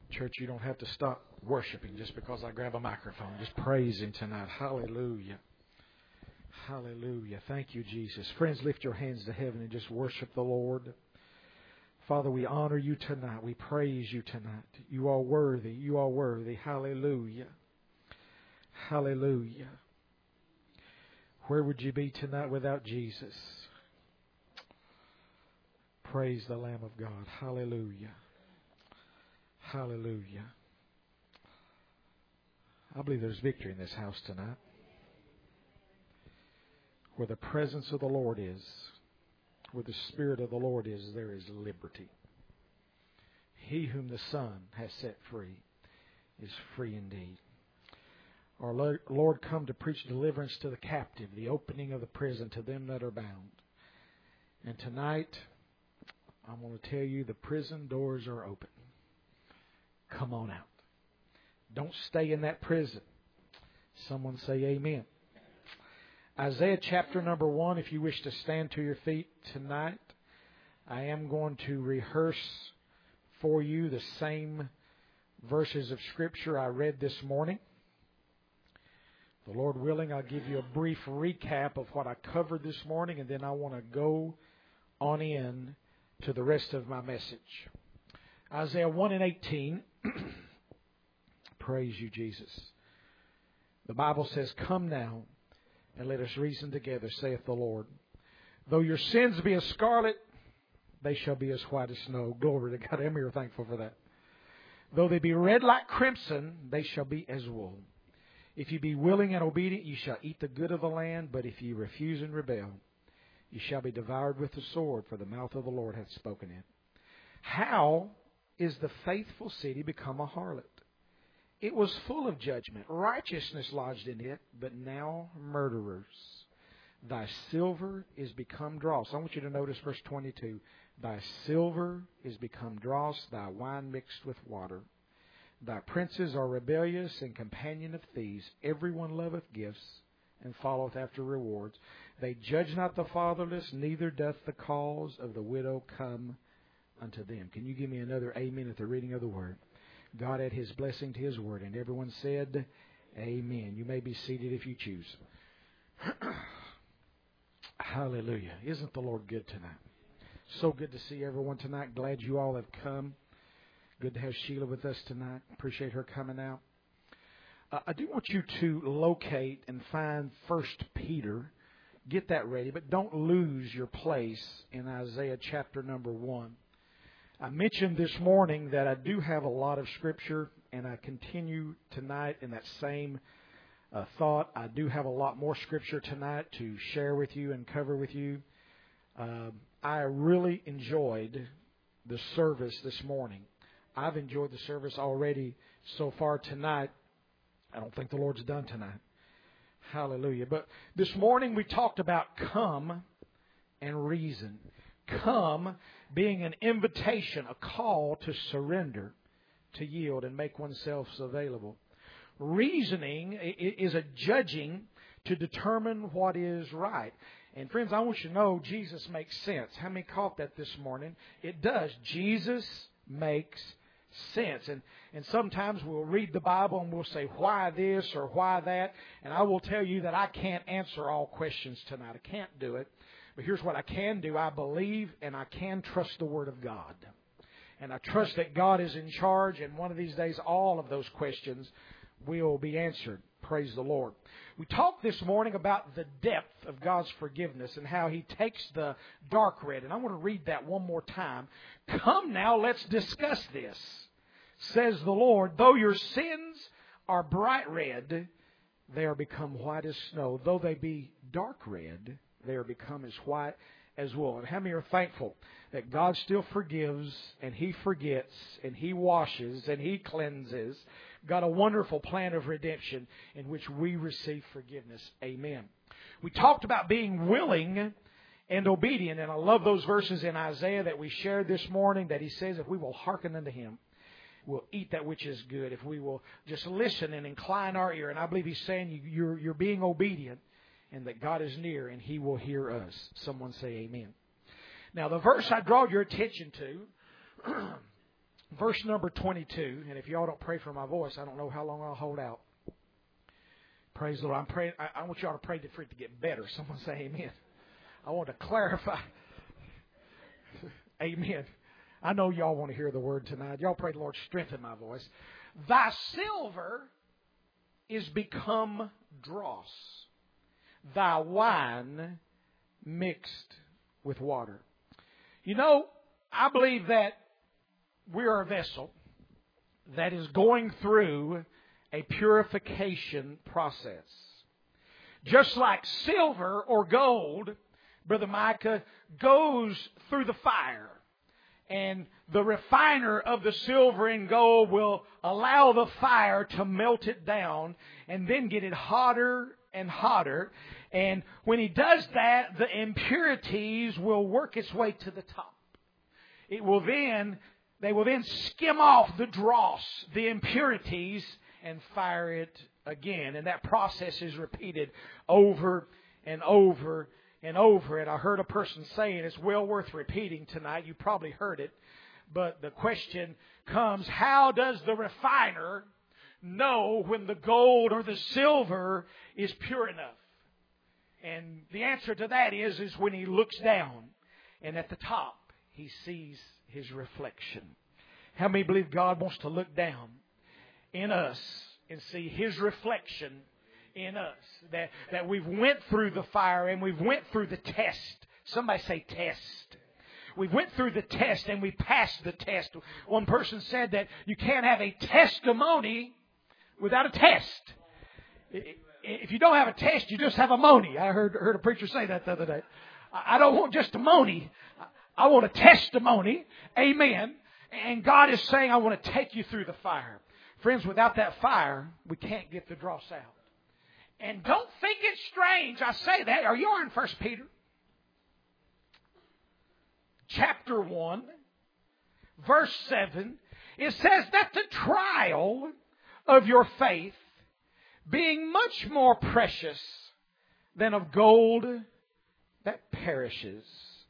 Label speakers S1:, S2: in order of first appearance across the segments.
S1: Church, you don't have to stop worshiping just because I grab a microphone. Just praise Him tonight. Hallelujah. Hallelujah. Thank you, Jesus. Friends, lift your hands to heaven and just worship the Lord. Father, we honor You tonight. We praise You tonight. You are worthy. You are worthy. Hallelujah. Hallelujah. Where would you be tonight without Jesus? Praise the Lamb of God. Hallelujah. Hallelujah. I believe there's victory in this house tonight. Where the presence of the Lord is, where the Spirit of the Lord is, there is liberty. He whom the Son has set free is free indeed. Our Lord come to preach deliverance to the captive, the opening of the prison to them that are bound. And tonight, I'm going to tell you the prison doors are open. Come on out. Don't stay in that prison. Someone say amen. Isaiah chapter number 1, if you wish to stand to your feet tonight, I am going to rehearse for you the same verses of Scripture I read this morning. The Lord willing, I'll give you a brief recap of what I covered this morning, and then I want to go on in to the rest of my message. Isaiah 1 and 18. Praise You, Jesus. The Bible says, "Come now, and let us reason together, saith the Lord. Though your sins be as scarlet, they shall be as white as snow." Glory to God. I'm here thankful for that. "Though they be red like crimson, they shall be as wool. If you be willing and obedient, you shall eat the good of the land. But if you refuse and rebel, you shall be devoured with the sword, for the mouth of the Lord hath spoken it. How is the faithful city become a harlot? It was full of judgment. Righteousness lodged in it, but now murderers. Thy silver is become dross." I want you to notice verse 22. "Thy silver is become dross, thy wine mixed with water. Thy princes are rebellious and companion of thieves. Everyone loveth gifts and followeth after rewards. They judge not the fatherless, neither doth the cause of the widow come unto them." Can you give me another amen at the reading of the Word? God add His blessing to His Word. And everyone said, amen. You may be seated if you choose. Hallelujah. Isn't the Lord good tonight? So good to see everyone tonight. Glad you all have come. Good to have Sheila with us tonight. Appreciate her coming out. I do want you to locate and find 1 Peter. Get that ready, but don't lose your place in Isaiah chapter number 1. I mentioned this morning that I do have a lot of Scripture, and I continue tonight in that same thought. I do have a lot more Scripture tonight to share with you and cover with you. I really enjoyed the service this morning. I've enjoyed the service already so far tonight. I don't think the Lord's done tonight. Hallelujah. But this morning we talked about come and reason. Come being an invitation, a call to surrender, to yield and make oneself available. Reasoning is a judging to determine what is right. And friends, I want you to know Jesus makes sense. How many caught that this morning? It does. Jesus makes sense. And sometimes we'll read the Bible and we'll say, why this or why that? And I will tell you that I can't answer all questions tonight. I can't do it. But here's what I can do. I believe and I can trust the Word of God. And I trust that God is in charge, and one of these days all of those questions will be answered. Praise the Lord. We talked this morning about the depth of God's forgiveness and how He takes the dark red. And I want to read that one more time. "Come now, let's discuss this, says the Lord. Though your sins are bright red, they are become white as snow. Though they be dark red, they are become as white as wool." And how many are thankful that God still forgives and He forgets and He washes and He cleanses? Got a wonderful plan of redemption in which we receive forgiveness. Amen. We talked about being willing and obedient, and I love those verses in Isaiah that we shared this morning that He says if we will hearken unto Him, we'll eat that which is good. If we will just listen and incline our ear. And I believe He's saying you're being obedient, and that God is near and He will hear us. Someone say amen. Now, the verse I draw your attention to verse number 22. And if y'all don't pray for my voice, I don't know how long I'll hold out. Praise the Lord. I'm praying. I want y'all to pray for it to get better. Someone say amen. I want to clarify. Amen. I know y'all want to hear the word tonight. Y'all pray the Lord strengthen my voice. Thy silver is become dross, thy wine mixed with water. You know, I believe that we are a vessel that is going through a purification process. Just like silver or gold, Brother Micah, goes through the fire. And the refiner of the silver and gold will allow the fire to melt it down and then get it hotter and hotter. And when he does that, the impurities will work its way to the top. They will then skim off the dross, the impurities, and fire it again. And that process is repeated over and over and over. And I heard a person saying it's well worth repeating tonight. You probably heard it. But the question comes, how does the refiner know when the gold or the silver is pure enough? And the answer to that is when he looks down and at the top he sees his reflection. How many believe God wants to look down in us and see His reflection in us? That we've went through the fire and we've went through the test. Somebody say test. We went through the test and we passed the test. One person said that you can't have a testimony without a test. If you don't have a test, you just have a money. I heard a preacher say that the other day. I don't want just a money. I want a testimony. Amen. And God is saying, I want to take you through the fire. Friends, without that fire, we can't get the dross out. And don't think it's strange. I say that. Are you in 1 Peter? Chapter 1, verse 7. It says that the trial of your faith, being much more precious than of gold that perishes,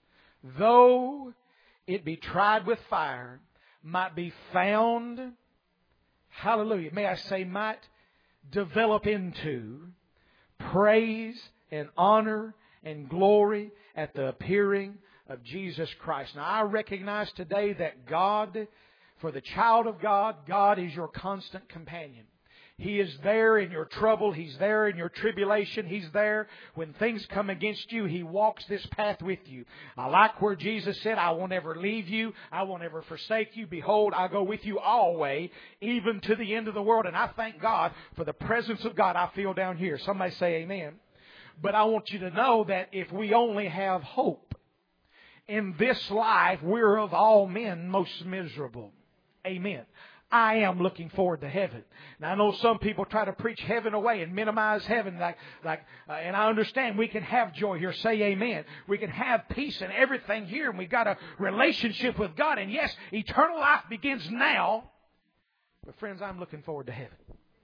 S1: though it be tried with fire, might be found, hallelujah, may I say might develop into praise and honor and glory at the appearing of Jesus Christ. Now I recognize today that God, for the child of God, God is your constant companion. He is there in your trouble. He's there in your tribulation. He's there when things come against you. He walks this path with you. I like where Jesus said, I won't ever leave you. I won't ever forsake you. Behold, I go with you always, even to the end of the world. And I thank God for the presence of God I feel down here. Somebody say amen. But I want you to know that if we only have hope in this life, we're of all men most miserable. Amen. I am looking forward to heaven. Now I know some people try to preach heaven away and minimize heaven, and I understand we can have joy here. Say amen. We can have peace and everything here, and we've got a relationship with God. And yes, eternal life begins now. But friends, I'm looking forward to heaven.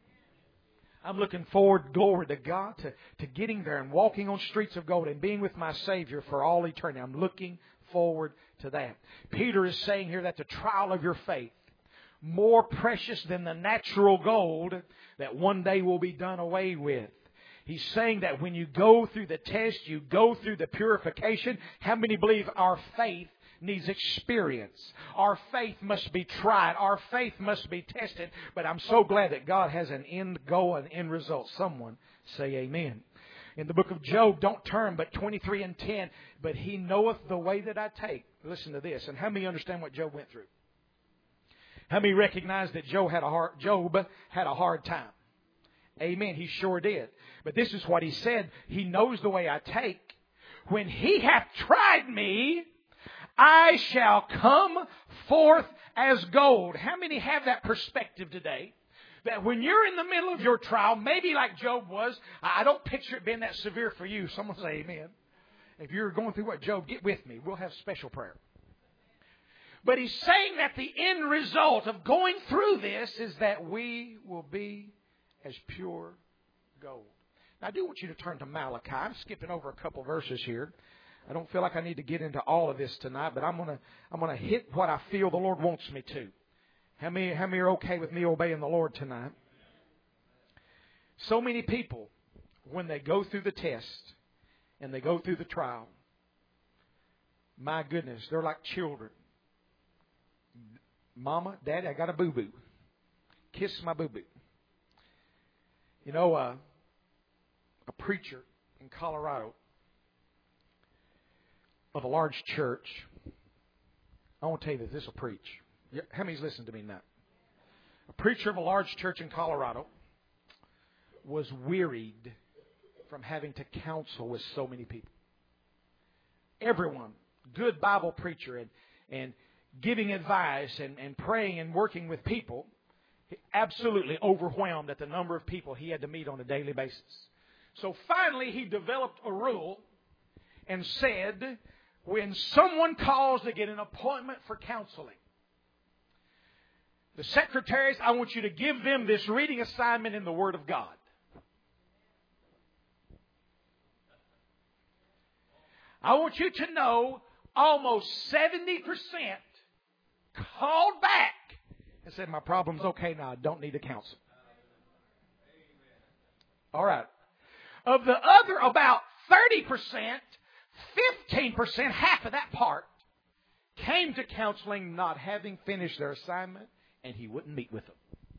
S1: I'm looking forward, glory to God, to getting there and walking on streets of gold and being with my Savior for all eternity. I'm looking forward to that. Peter is saying here that the trial of your faith, more precious than the natural gold that one day will be done away with. He's saying that when you go through the test, you go through the purification. How many believe our faith needs experience? Our faith must be tried. Our faith must be tested. But I'm so glad that God has an end goal and end result. Someone say amen. In the book of Job, don't turn, but 23 and 10. But He knoweth the way that I take. Listen to this. And how many understand what Job went through? How many recognize that Job had a hard time? Amen. He sure did. But this is what he said. He knows the way I take. When He hath tried me, I shall come forth as gold. How many have that perspective today? That when you're in the middle of your trial, maybe like Job was, I don't picture it being that severe for you. Someone say amen. If you're going through what Job, get with me. We'll have special prayer. But he's saying that the end result of going through this is that we will be as pure gold. Now, I do want you to turn to Malachi. I'm skipping over a couple verses here. I don't feel like I need to get into all of this tonight, but I'm gonna hit what I feel the Lord wants me to. How many are okay with me obeying the Lord tonight? So many people, when they go through the test and they go through the trial, my goodness, they're like children. Mama, Daddy, I got a boo-boo. Kiss my boo-boo. You know, a preacher in Colorado of a large church, I want to tell you that this will preach. How many's listening to me now? A preacher of a large church in Colorado was wearied from having to counsel with so many people. Everyone, good Bible preacher and giving advice and praying and working with people, absolutely overwhelmed at the number of people he had to meet on a daily basis. So finally he developed a rule and said, when someone calls to get an appointment for counseling, the secretaries, I want you to give them this reading assignment in the Word of God. I want you to know almost 70% called back and said, my problem's okay now. I don't need a counsel. All right. Of the other, about 30%, 15%, half of that part, came to counseling not having finished their assignment, and he wouldn't meet with them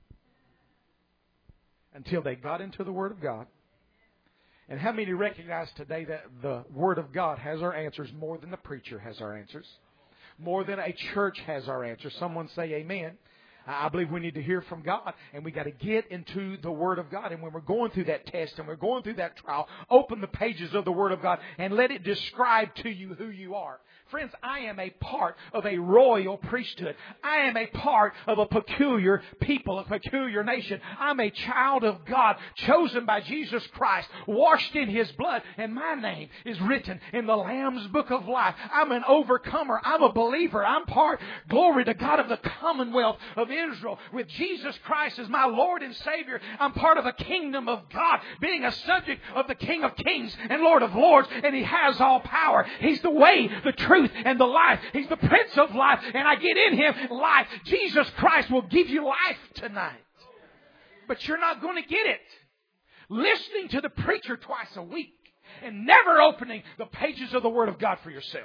S1: until they got into the Word of God. And how many recognize today that the Word of God has our answers more than the preacher has our answers? More than a church has our answers. Someone say amen. I believe we need to hear from God, and we got to get into the Word of God. And when we're going through that test and we're going through that trial, open the pages of the Word of God and let it describe to you who you are. Friends, I am a part of a royal priesthood. I am a part of a peculiar people, a peculiar nation. I'm a child of God, chosen by Jesus Christ, washed in His blood, and my name is written in the Lamb's Book of Life. I'm an overcomer. I'm a believer. I'm part, glory to God, of the commonwealth of Israel with Jesus Christ as my Lord and Savior. I'm part of a kingdom of God, being a subject of the King of Kings and Lord of Lords, and He has all power. He's the way, the truth, and the life. He's the Prince of life, and I get in Him life. Jesus Christ will give you life tonight. But you're not going to get it listening to the preacher twice a week and never opening the pages of the Word of God for yourself.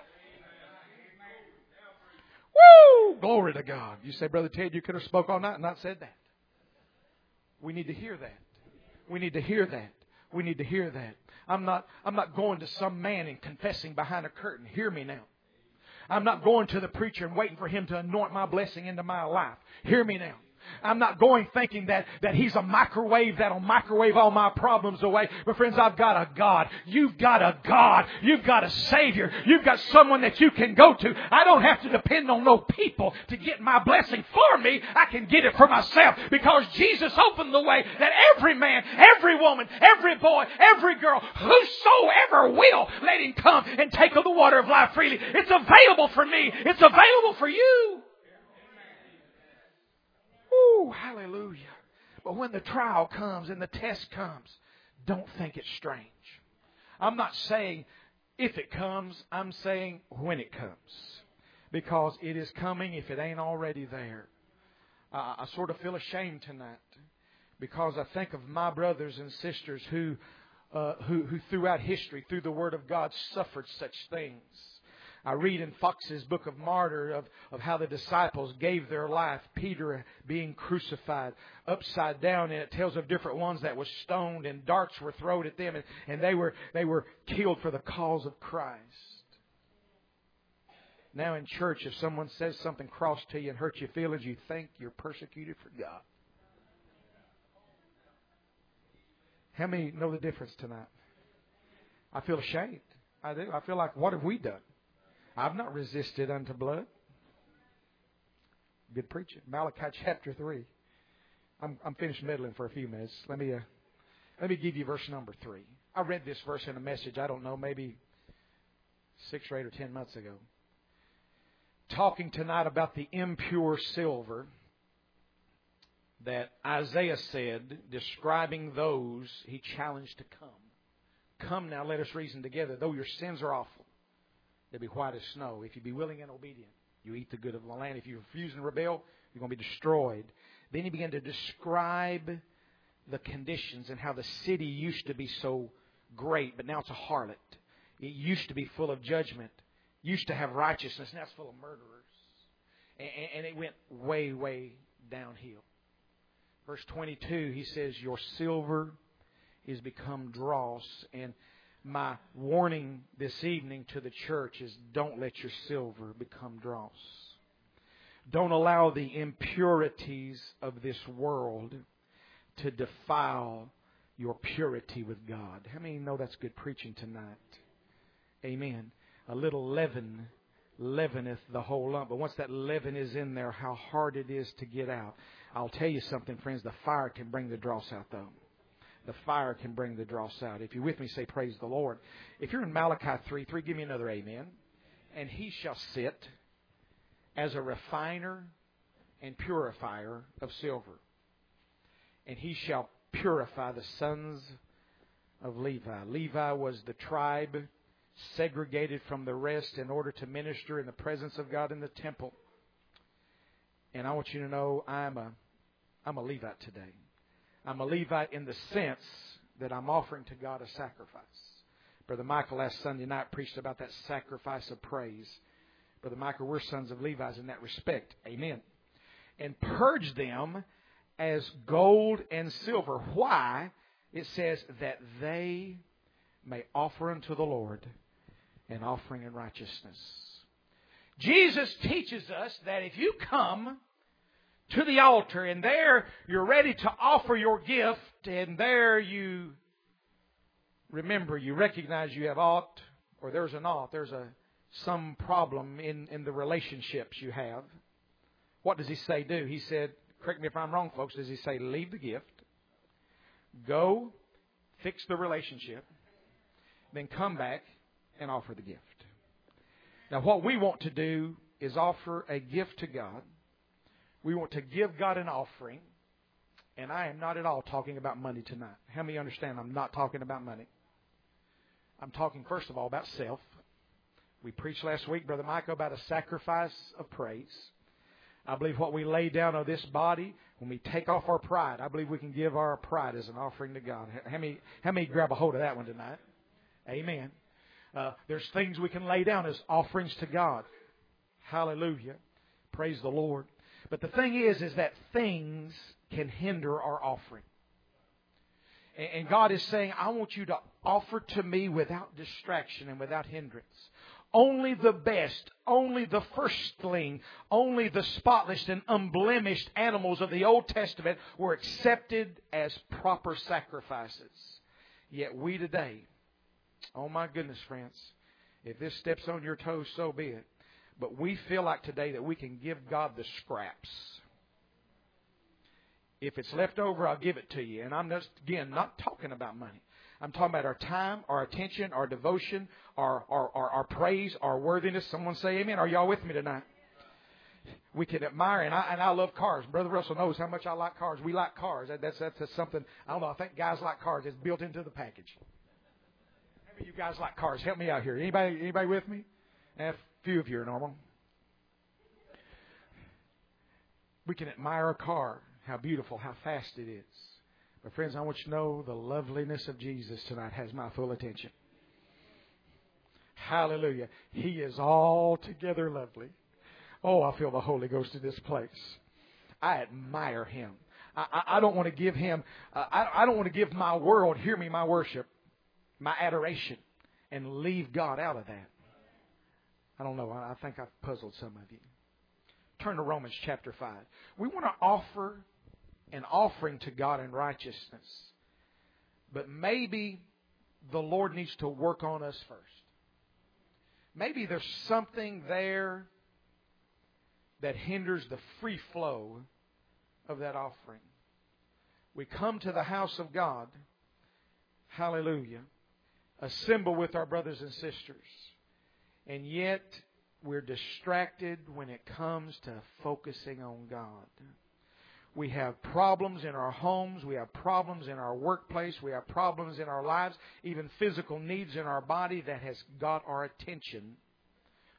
S1: Woo! Glory to God. You say, Brother Ted, you could have spoke all night and not said that. We need to hear that. We need to hear that. We need to hear that. I'm not going to some man and confessing behind a curtain. Hear me now. I'm not going to the preacher and waiting for him to anoint my blessing into my life. Hear me now. I'm not going thinking that He's a microwave that'll microwave all my problems away. But friends, I've got a God. You've got a God. You've got a Savior. You've got someone that you can go to. I don't have to depend on no people to get my blessing for me. I can get it for myself because Jesus opened the way that every man, every woman, every boy, every girl, whosoever will, let him come and take of the water of life freely. It's available for me. It's available for you. Ooh, hallelujah. But when the trial comes and the test comes, don't think it's strange. I'm not saying if it comes, I'm saying when it comes. Because it is coming if it ain't already there. I sort of feel ashamed tonight because I think of my brothers and sisters who throughout history, through the Word of God, suffered such things. I read in Fox's Book of Martyr of how the disciples gave their life. Peter being crucified upside down, and it tells of different ones that were stoned and darts were thrown at them, and they were killed for the cause of Christ. Now in church, if someone says something cross to you and hurts your feelings, you think you're persecuted for God. How many know the difference tonight? I feel ashamed. I do. I feel like, what have we done? I've not resisted unto blood. Good preaching. Malachi chapter 3. I'm finished meddling for a few minutes. Let me give you verse number 3. I read this verse in a message, I don't know, maybe 6 or 8 or 10 months ago. Talking tonight about the impure silver that Isaiah said, describing those He challenged to come. Come now, let us reason together. Though your sins are awful, they'll be white as snow if you be willing and obedient. You eat the good of the land. If you refuse and rebel, you're going to be destroyed. Then he began to describe the conditions and how the city used to be so great, but now it's a harlot. It used to be full of judgment. Used to have righteousness. Now it's full of murderers. And it went way, way downhill. Verse 22, he says, your silver is become dross. And my warning this evening to the church is don't let your silver become dross. Don't allow the impurities of this world to defile your purity with God. How many know that's good preaching tonight? Amen. A little leaven leaveneth the whole lump. But once that leaven is in there, how hard it is to get out. I'll tell you something, friends. The fire can bring the dross out, though. The fire can bring the dross out. If you're with me, say praise the Lord. If you're in Malachi 3:3, give me another amen. And he shall sit as a refiner and purifier of silver. And he shall purify the sons of Levi. Levi was the tribe segregated from the rest in order to minister in the presence of God in the temple. And I want you to know I'm a Levite today. I'm a Levite in the sense that I'm offering to God a sacrifice. Brother Michael last Sunday night preached about that sacrifice of praise. Brother Michael, we're sons of Levites in that respect. Amen. And purge them as gold and silver. Why? It says that they may offer unto the Lord an offering in righteousness. Jesus teaches us that if you come to the altar and there you're ready to offer your gift, and there you remember, you recognize you have ought, or there's an ought, there's some problem in the relationships you have. What does he say do? He said, correct me if I'm wrong, folks, does he say leave the gift, go fix the relationship, then come back and offer the gift. Now what we want to do is offer a gift to God. We want to give God an offering. And I am not at all talking about money tonight. How many understand I'm not talking about money? I'm talking first of all about self. We preached last week, Brother Michael, about a sacrifice of praise. I believe what we lay down on this body, when we take off our pride, I believe we can give our pride as an offering to God. How many grab a hold of that one tonight? Amen. There's things we can lay down as offerings to God. Hallelujah. Praise the Lord. But the thing is that things can hinder our offering. And God is saying, I want you to offer to me without distraction and without hindrance. Only the best, only the firstling, only the spotless and unblemished animals of the Old Testament were accepted as proper sacrifices. Yet we today, oh my goodness, friends, if this steps on your toes, so be it. But we feel like today that we can give God the scraps. If it's left over, I'll give it to you. And I'm just, again, not talking about money. I'm talking about our time, our attention, our devotion, our praise, our worthiness. Someone say amen. Are y'all with me tonight? We can admire, and I love cars. Brother Russell knows how much I like cars. We like cars. That's something, I don't know, I think guys like cars. It's built into the package. How many of you guys like cars? Help me out here. Anybody with me? A few of you are normal. We can admire a car, how beautiful, how fast it is. But friends, I want you to know the loveliness of Jesus tonight has my full attention. Hallelujah. He is altogether lovely. Oh, I feel the Holy Ghost in this place. I admire Him. I don't want to give Him, I don't want to give my world, hear me, my worship, my adoration, and leave God out of that. I don't know. I think I've puzzled some of you. Turn to Romans chapter 5. We want to offer an offering to God in righteousness. But maybe the Lord needs to work on us first. Maybe there's something there that hinders the free flow of that offering. We come to the house of God, hallelujah, assemble with our brothers and sisters, and yet we're distracted when it comes to focusing on God. We have problems in our homes. We have problems in our workplace. We have problems in our lives, even physical needs in our body that has got our attention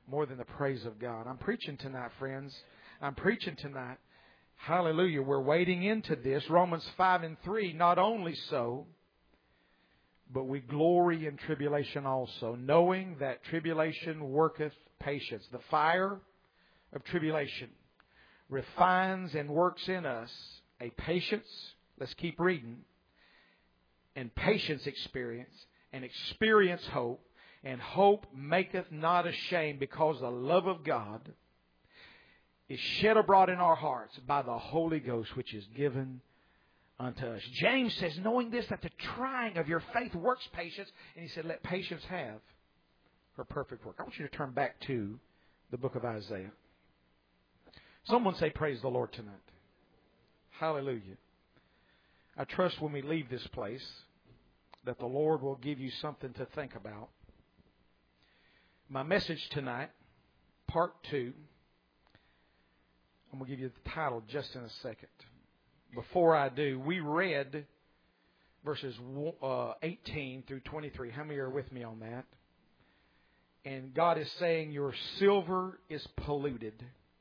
S1: more than the praise of God. I'm preaching tonight, friends. I'm preaching tonight. Hallelujah. We're wading into this. Romans 5:3. Not only so, but we glory in tribulation also, knowing that tribulation worketh patience. The fire of tribulation refines and works in us a patience. Let's keep reading. And patience experience. And experience hope. And hope maketh not ashamed, because the love of God is shed abroad in our hearts by the Holy Ghost, which is given unto us. James says, knowing this, that the trying of your faith works patience. And he said, let patience have her perfect work. I want you to turn back to the book of Isaiah. Someone say, praise the Lord tonight. Hallelujah. I trust when we leave this place that the Lord will give you something to think about. My message tonight, part 2, I'm going to give you the title just in a second. Before I do, we read verses 18 through 23. How many are with me on that? And God is saying your silver is polluted.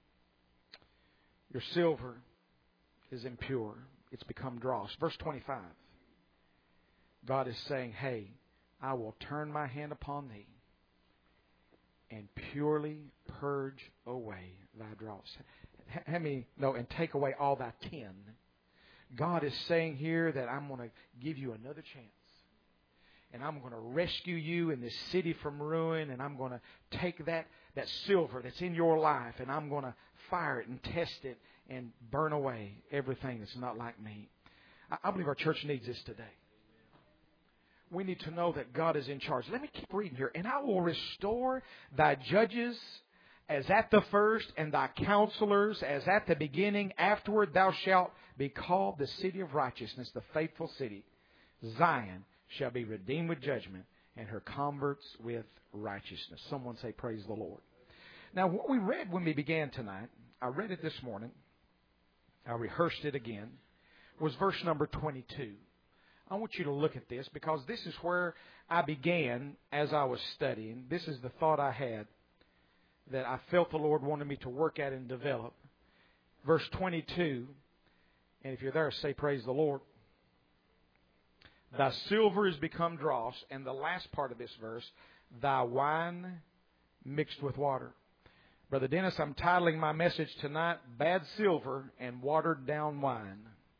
S1: Your silver is impure. It's become dross. Verse 25. God is saying, hey, I will turn my hand upon thee and purely purge away thy dross. And take away all thy tin. God is saying here that I'm going to give you another chance. And I'm going to rescue you in this city from ruin. And I'm going to take that silver that's in your life, and I'm going to fire it and test it and burn away everything that's not like me. I believe our church needs this today. We need to know that God is in charge. Let me keep reading here. And I will restore thy judges as at the first, and thy counselors as at the beginning. Afterward thou shalt be called the city of righteousness, the faithful city. Zion shall be redeemed with judgment, and her converts with righteousness. Someone say, praise the Lord. Now, what we read when we began tonight, I read it this morning, I rehearsed it again, was verse number 22. I want you to look at this, because this is where I began as I was studying. This is the thought I had that I felt the Lord wanted me to work at and develop. Verse 22, and if you're there, say, praise the Lord. Thy silver is become dross, and the last part of this verse, thy wine mixed with water. Brother Dennis, I'm titling my message tonight, Bad Silver and Watered Down Wine.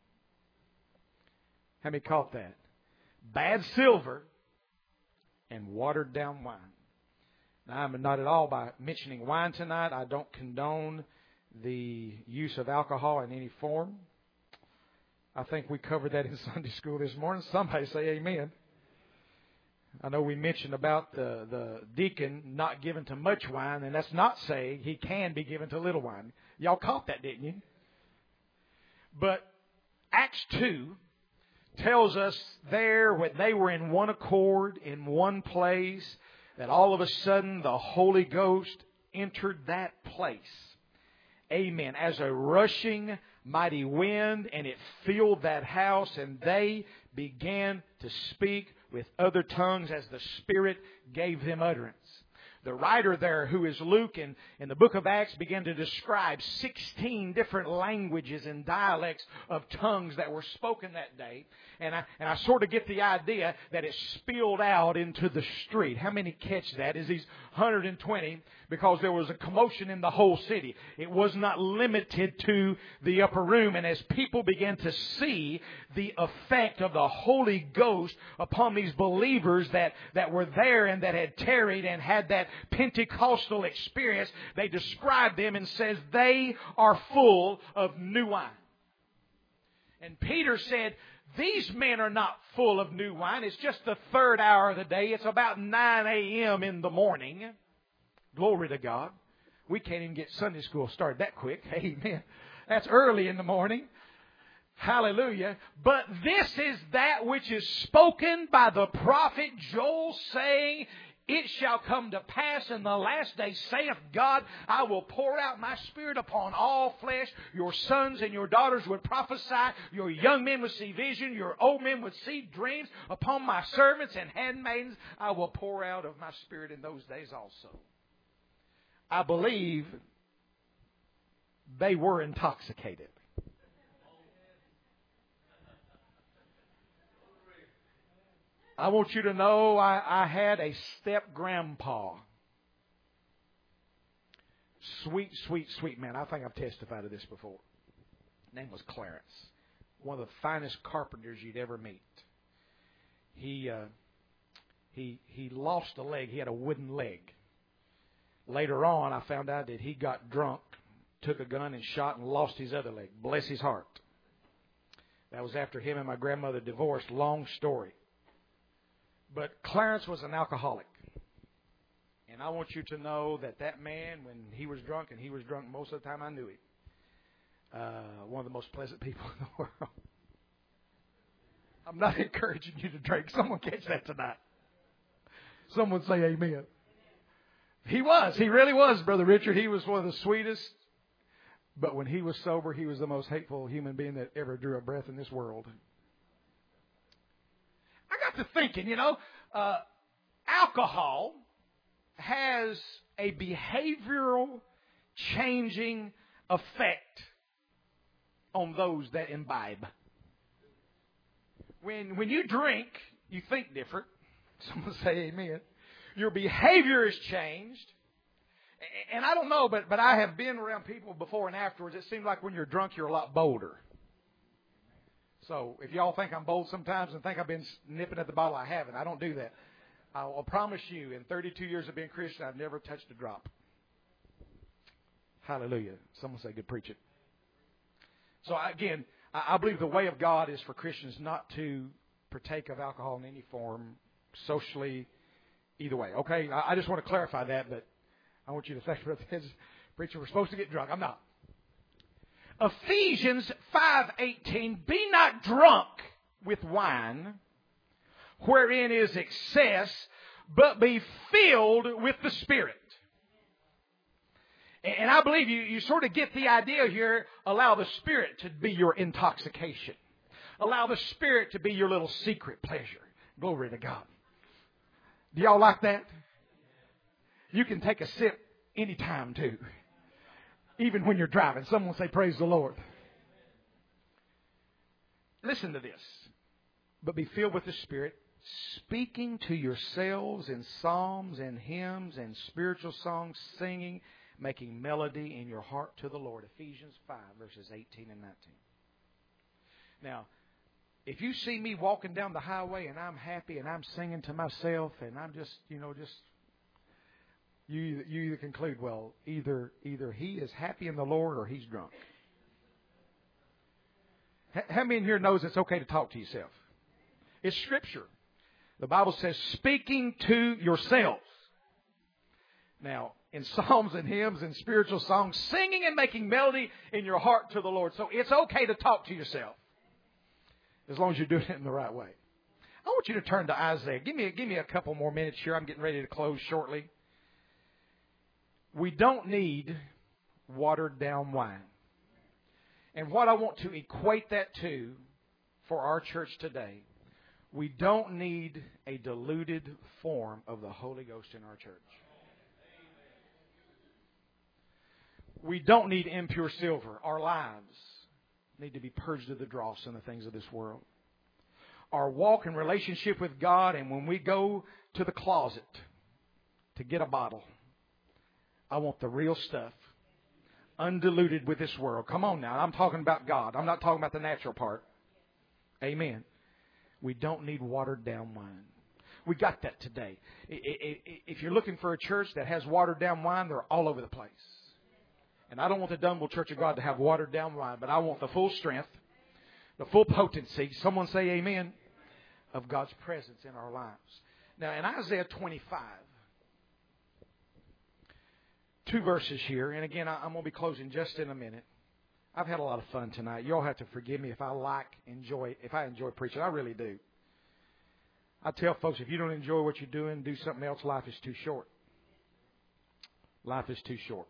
S1: How many caught that? Bad silver and watered down wine. Now, I'm not at all by mentioning wine tonight. I don't condone the use of alcohol in any form. I think we covered that in Sunday school this morning. Somebody say amen. I know we mentioned about the deacon not given to much wine, and that's not saying he can be given to little wine. Y'all caught that, didn't you? But Acts 2 tells us there when they were in one accord, in one place, that all of a sudden the Holy Ghost entered that place. Amen. As a rushing mighty wind, and it filled that house, and they began to speak with other tongues as the Spirit gave them utterance. The writer there, who is Luke, in the book of Acts, began to describe 16 different languages and dialects of tongues that were spoken that day. And I sort of get the idea that it spilled out into the street. How many catch that? Is these 120? Because there was a commotion in the whole city. It was not limited to the upper room. And as people began to see the effect of the Holy Ghost upon these believers that were there and that had tarried and had that Pentecostal experience, they described them and says they are full of new wine. And Peter said, these men are not full of new wine. It's just the third hour of the day. It's about 9 a.m. in the morning. Glory to God. We can't even get Sunday school started that quick. Amen. That's early in the morning. Hallelujah. But this is that which is spoken by the prophet Joel, saying, it shall come to pass in the last day, saith God, I will pour out my Spirit upon all flesh. Your sons and your daughters would prophesy. Your young men would see vision. Your old men would see dreams. Upon my servants and handmaidens, I will pour out of my Spirit in those days also. I believe they were intoxicated. I want you to know I had a step-grandpa. Sweet, sweet, sweet man. I think I've testified to this before. His name was Clarence. One of the finest carpenters you'd ever meet. He lost a leg. He had a wooden leg. Later on, I found out that he got drunk, took a gun and shot and lost his other leg. Bless his heart. That was after him and my grandmother divorced. Long story. But Clarence was an alcoholic. And I want you to know that that man, when he was drunk, and he was drunk most of the time I knew him, one of the most pleasant people in the world. I'm not encouraging you to drink. Someone catch that tonight. Someone say amen. He was. He really was, Brother Richard. He was one of the sweetest. But when he was sober, he was the most hateful human being that ever drew a breath in this world. I got to thinking, alcohol has a behavioral changing effect on those that imbibe. When you drink, you think different. Someone say amen. Your behavior is changed. And I don't know, but I have been around people before and afterwards. It seems like when you're drunk, you're a lot bolder. So if y'all think I'm bold sometimes and think I've been nipping at the bottle, I haven't. I don't do that. I'll promise you, in 32 years of being Christian, I've never touched a drop. Hallelujah. Someone say good preaching. So again, I believe the way of God is for Christians not to partake of alcohol in any form, socially, either way. Okay? I just want to clarify that, but I want you to think about this. Preacher, we're supposed to get drunk. I'm not. Ephesians 5:18, be not drunk with wine, wherein is excess, but be filled with the Spirit. And I believe you sort of get the idea here. Allow the Spirit to be your intoxication. Allow the Spirit to be your little secret pleasure. Glory to God. Do y'all like that? You can take a sip anytime too. Even when you're driving. Someone say, praise the Lord. Listen to this. But be filled with the Spirit, speaking to yourselves in psalms and hymns and spiritual songs, singing, making melody in your heart to the Lord. Ephesians 5, verses 18 and 19. Now, if you see me walking down the highway and I'm happy and I'm singing to myself and I'm just, you either conclude, well, either he is happy in the Lord or he's drunk. How many in here knows it's okay to talk to yourself? It's Scripture. The Bible says, speaking to yourselves. Now, in psalms and hymns and spiritual songs, singing and making melody in your heart to the Lord. So it's okay to talk to yourself, as long as you're doing it in the right way. I want you to turn to Isaiah. Give me a couple more minutes here. I'm getting ready to close shortly. We don't need watered down wine. And what I want to equate that to for our church today, we don't need a diluted form of the Holy Ghost in our church. We don't need impure silver. Our lives need to be purged of the dross and the things of this world. Our walk in relationship with God, and when we go to the closet to get a bottle, I want the real stuff, undiluted with this world. Come on now, I'm talking about God. I'm not talking about the natural part. Amen. We don't need watered down wine. We got that today. If you're looking for a church that has watered down wine, they're all over the place. And I don't want the Dunville Church of God to have watered down wine, but I want the full strength, the full potency, someone say amen, of God's presence in our lives. Now, in Isaiah 25, 2 verses here, and again, I'm going to be closing just in a minute. I've had a lot of fun tonight. You all have to forgive me if I enjoy preaching. I really do. I tell folks, if you don't enjoy what you're doing, do something else. Life is too short. Life is too short.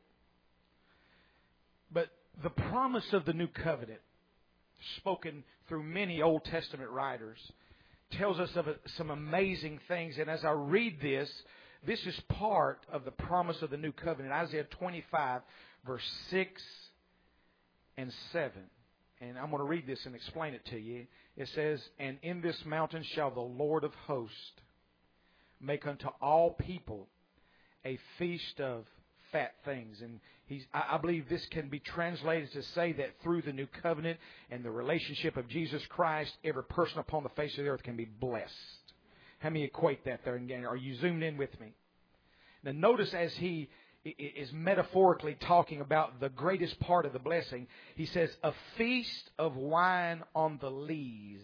S1: But the promise of the new covenant, spoken through many Old Testament writers, tells us of some amazing things. And as I read this, This is part of the promise of the new covenant. Isaiah 25, verse 6 and 7. And I'm going to read this and explain it to you. It says, "And in this mountain shall the Lord of hosts make unto all people a feast of fat things." And I believe this can be translated to say that through the new covenant and the relationship of Jesus Christ, every person upon the face of the earth can be blessed. How many equate that there? Again, are you zoomed in with me? Now notice as he is metaphorically talking about the greatest part of the blessing, he says, a feast of wine on the lees.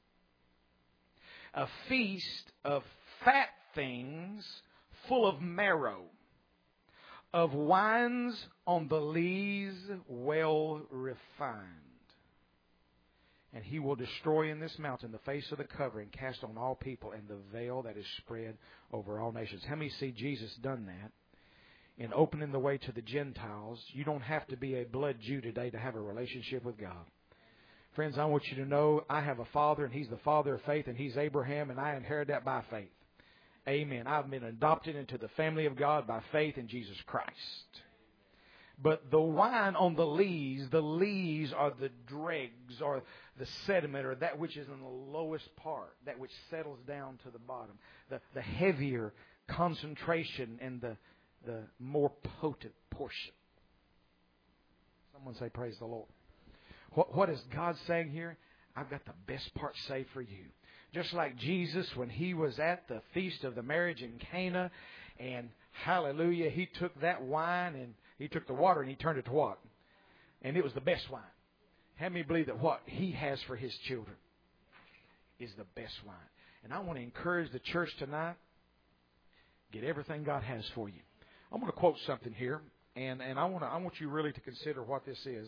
S1: A feast of fat things full of marrow, of wines on the lees well refined. And he will destroy in this mountain the face of the covering cast on all people, and the veil that is spread over all nations. How many see Jesus done that in opening the way to the Gentiles? You don't have to be a blood Jew today to have a relationship with God. Friends, I want you to know I have a father, and he's the father of faith, and he's Abraham, and I inherited that by faith. Amen. I've been adopted into the family of God by faith in Jesus Christ. But the wine on the lees are the dregs or the sediment or that which is in the lowest part, that which settles down to the bottom. The heavier concentration and the more potent portion. Someone say, praise the Lord. What is God saying here? I've got the best part saved for you. Just like Jesus, when he was at the feast of the marriage in Cana, and hallelujah, he took that wine and he took the water and he turned it to what? And it was the best wine. How many believe that what he has for his children is the best wine? And I want to encourage the church tonight, get everything God has for you. I'm going to quote something here, and I want you really to consider what this is.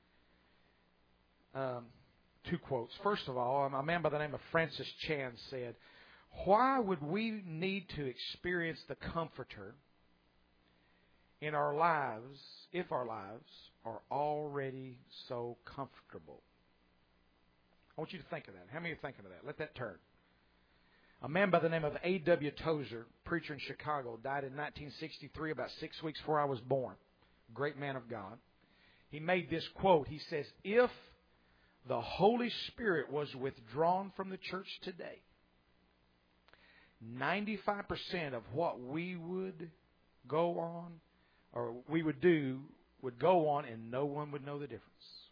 S1: Two quotes. First of all, a man by the name of Francis Chan said, "Why would we need to experience the Comforter in our lives if our lives are already so comfortable?" I want you to think of that. How many are thinking of that? Let that turn. A man by the name of A.W. Tozer, preacher in Chicago, died in 1963, about 6 weeks before I was born. Great man of God. He made this quote. He says, "If the Holy Spirit was withdrawn from the church today, 95% of what we would go on or we would do would go on and no one would know the difference.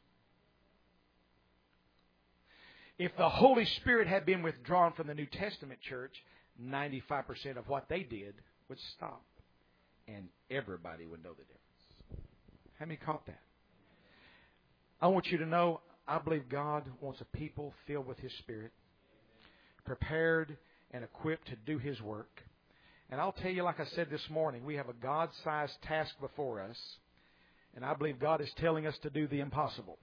S1: If the Holy Spirit had been withdrawn from the New Testament church, 95% of what they did would stop and everybody would know the difference." How many caught that? I want you to know, I believe God wants a people filled with His Spirit, prepared and equipped to do His work. And I'll tell you, like I said this morning, we have a God-sized task before us. And I believe God is telling us to do the impossible.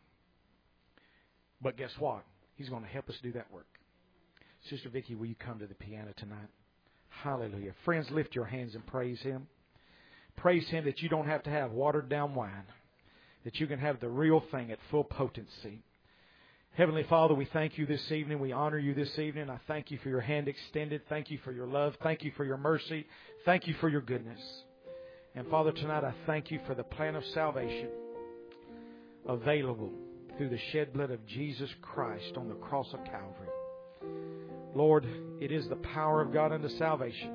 S1: But guess what? He's going to help us do that work. Sister Vicki, will you come to the piano tonight? Hallelujah. Friends, lift your hands and praise Him. Praise Him that you don't have to have watered down wine, that you can have the real thing at full potency. Heavenly Father, we thank you this evening. We honor you this evening. I thank you for your hand extended. Thank you for your love. Thank you for your mercy. Thank you for your goodness. And Father, tonight I thank you for the plan of salvation available through the shed blood of Jesus Christ on the cross of Calvary. Lord, it is the power of God unto salvation,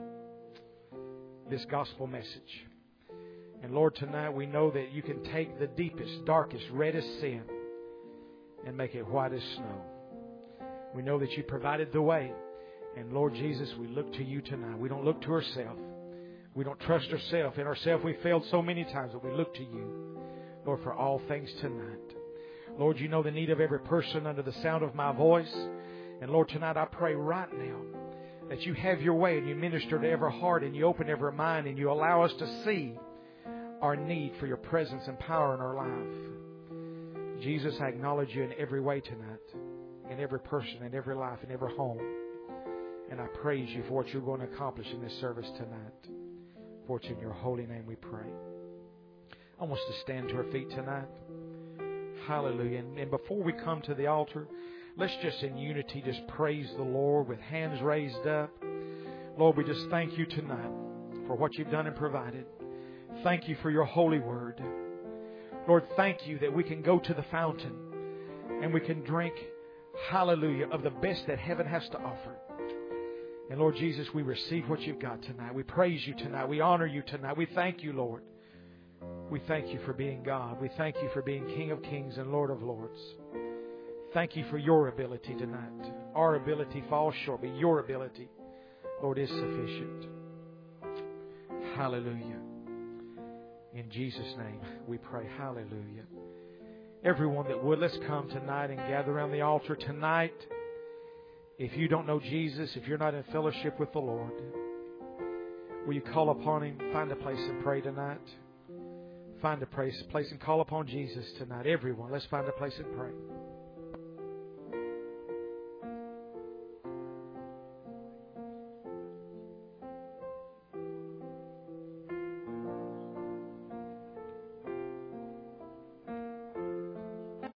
S1: this gospel message. And Lord, tonight we know that you can take the deepest, darkest, reddest sin and make it white as snow. We know that you provided the way. And Lord Jesus, we look to you tonight. We don't look to ourselves. We don't trust ourselves. In ourselves we failed so many times, but we look to you, Lord, for all things tonight. Lord, you know the need of every person under the sound of my voice. And Lord, tonight I pray right now that you have your way and you minister to every heart and you open every mind and you allow us to see our need for your presence and power in our life. Jesus, I acknowledge you in every way tonight, in every person, in every life, in every home. And I praise you for what you're going to accomplish in this service tonight. For it's in your holy name we pray. I want us to stand to our feet tonight. Hallelujah. And before we come to the altar, let's just in unity just praise the Lord with hands raised up. Lord, we just thank you tonight for what you've done and provided. Thank you for your holy word. Lord, thank you that we can go to the fountain and we can drink, hallelujah, of the best that heaven has to offer. And Lord Jesus, we receive what you've got tonight. We praise you tonight. We honor you tonight. We thank you, Lord. We thank you for being God. We thank you for being King of Kings and Lord of Lords. Thank you for your ability tonight. Our ability falls short, but your ability, Lord, is sufficient. Hallelujah. In Jesus' name we pray. Hallelujah. Everyone that would, let's come tonight and gather around the altar tonight. If you don't know Jesus, if you're not in fellowship with the Lord, will you call upon Him? Find a place and pray tonight. Find a place and call upon Jesus tonight. Everyone, let's find a place and pray.